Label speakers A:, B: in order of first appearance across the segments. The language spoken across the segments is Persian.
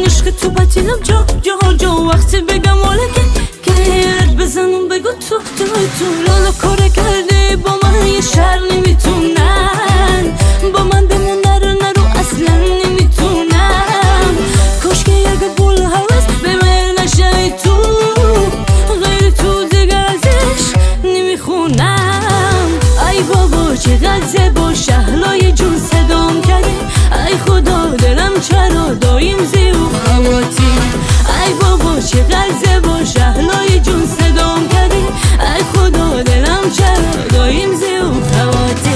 A: عشق تو بطیلم جا وقتی بگم واله که رد بزنم بگو تو لالا کاره کرده با من یه شهر نمیتونن با من بمون نرو اصلا نمیتونم کاش که یک بول حوض به من نشه تو غیر تو دیگر ازش نمیخونم ای بابا چقدر زیبا شهلای جون صدام کرده ای خدا دلم چرا دایم زی و خواتی ای بابا چقدر زیبا شهلای جون صدام کرده ای خدا دلم چرا دایم زی و خواتی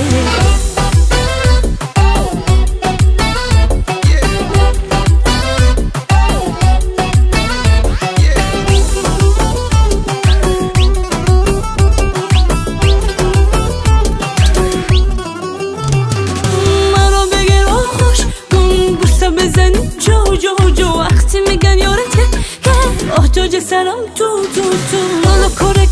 A: جو وقتی میگن یارته که احتاج سرم تو لالا کاره